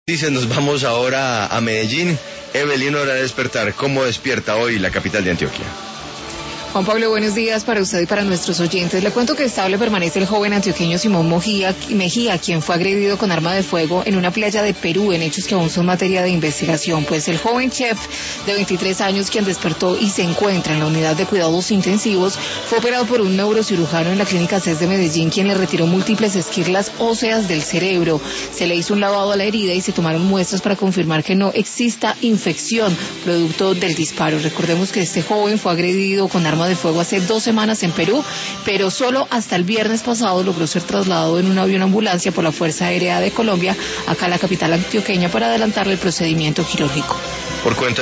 Noticias, nos vamos ahora a Medellín. Evelyn, hora de despertar. ¿Cómo despierta hoy la capital de Antioquia? Juan Pablo, buenos días para usted y para nuestros oyentes. Le cuento que estable permanece el joven antioqueño Simón Mejía, quien fue agredido con arma de fuego en una playa de Perú, en hechos que aún son materia de investigación. Pues el joven chef de 23 años, quien despertó y se encuentra en la unidad de cuidados intensivos, fue operado por un neurocirujano en la clínica CES de Medellín, quien le retiró múltiples esquirlas óseas del cerebro. Se le hizo un lavado a la herida y se tomaron muestras para confirmar que no exista infección producto del disparo. Recordemos que este joven fue agredido con arma de fuego hace 2 semanas en Perú, pero solo hasta el viernes pasado logró ser trasladado en un avión ambulancia por la Fuerza Aérea de Colombia acá a la capital antioqueña para adelantarle el procedimiento quirúrgico. Por cuenta